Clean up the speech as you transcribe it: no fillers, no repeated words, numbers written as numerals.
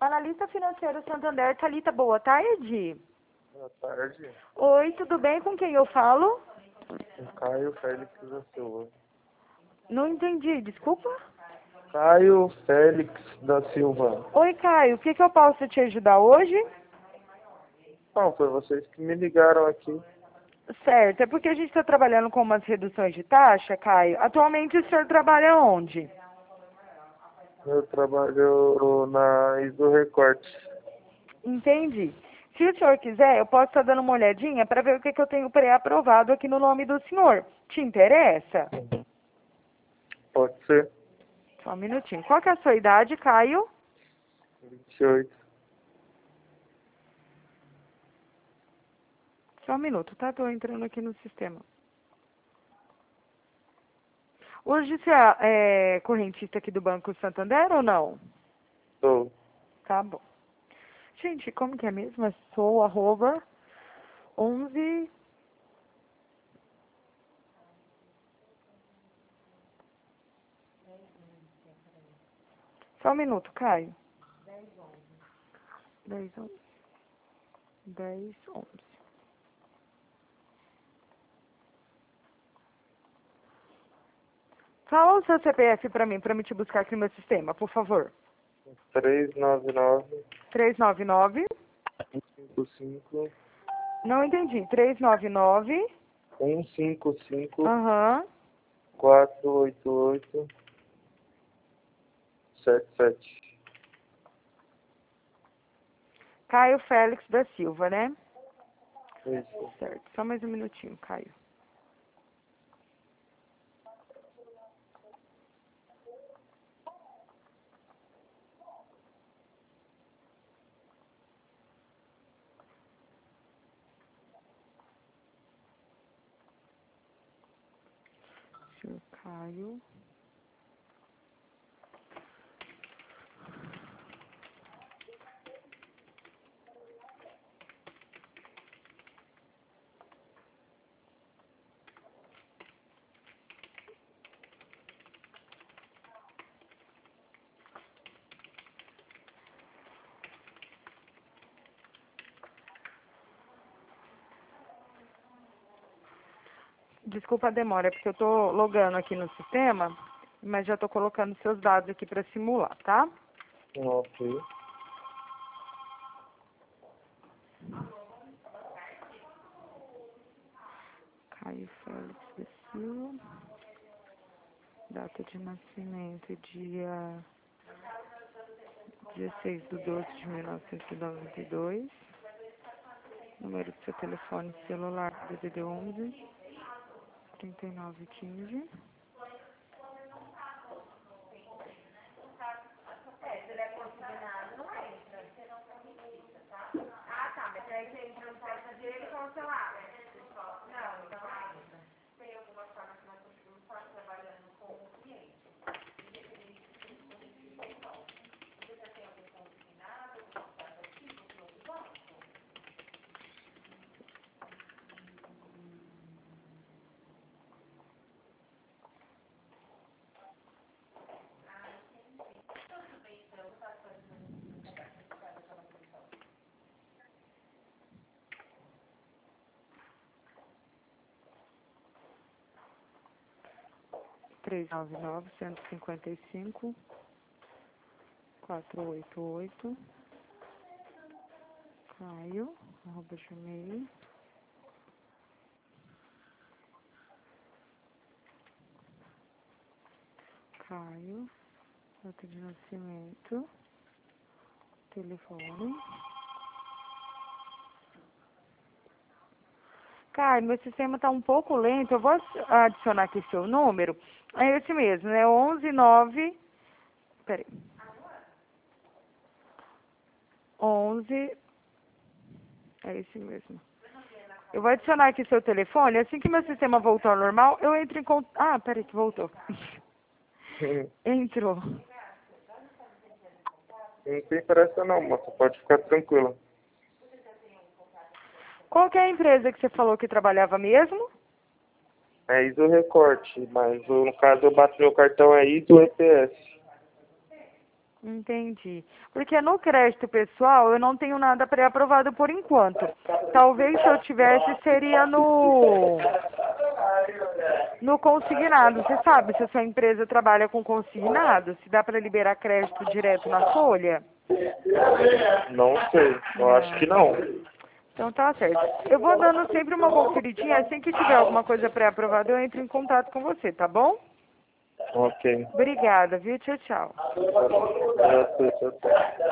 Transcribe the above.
Analista financeiro Santander, Thalita, boa tarde. Boa tarde. Oi, tudo bem? Com quem eu falo? Caio Félix da Silva. Não entendi, desculpa. Caio Félix da Silva. Oi, Caio, o que eu posso te ajudar hoje? Não, foi vocês que me ligaram aqui. Certo, é porque a gente está trabalhando com umas reduções de taxa, Caio. Atualmente o senhor trabalha onde? Eu trabalho na Iso Recorte. Entendi. Se o senhor quiser, eu posso estar dando uma olhadinha para ver o que eu tenho pré-aprovado aqui no nome do senhor. Te interessa? Pode ser. Só um minutinho. Qual que é a sua idade, Caio? 28. Só um minuto, tá? Tô entrando aqui no sistema. Hoje você é correntista aqui do Banco Santander ou não? Sou. Tá bom. Gente, como que é mesmo? É sou, arroba, 11... Só um minuto, Caio. 10, 11. 10, 11. Fala o seu CPF pra mim te buscar aqui no meu sistema, por favor. 399 399. 155 Não entendi. 399. 155 Aham. 488 77. Caio Félix da Silva, né? Isso. Certo. Só mais um minutinho, Caio. Senhor Caio. Desculpa a demora, é porque eu tô logando aqui no sistema, mas já tô colocando seus dados aqui para simular, tá? Ok. Caio Félix da Silva. Data de nascimento, dia 16/12/1992. Número do seu telefone celular, DDD 11 3915. Três nove nove 155 488. Caio, arroba gmail. Caio, data de nascimento, telefone. Caio, meu sistema tá um pouco lento, eu vou adicionar aqui seu número. É esse mesmo, né? 119. Peraí. 11. É esse mesmo. Eu vou adicionar aqui seu telefone. Assim que meu sistema voltar ao normal, eu entro em contato. Ah, peraí, que voltou. Entrou. Não tem pressa não, moça. Pode ficar tranquila. Qual que é a empresa que você falou que trabalhava mesmo? É Iso Recorte, mas no caso eu bato meu cartão é Iso EPS. Entendi. Porque no crédito pessoal eu não tenho nada pré-aprovado por enquanto. Talvez se eu tivesse seria no consignado. Você sabe se a sua empresa trabalha com consignado? Se dá para liberar crédito direto na folha? Não sei, eu acho que não. Então tá certo. Eu vou dando sempre uma conferidinha. Assim que tiver alguma coisa pré-aprovada, eu entro em contato com você, tá bom? Ok. Obrigada, viu? Tchau, tchau. Tchau, tchau.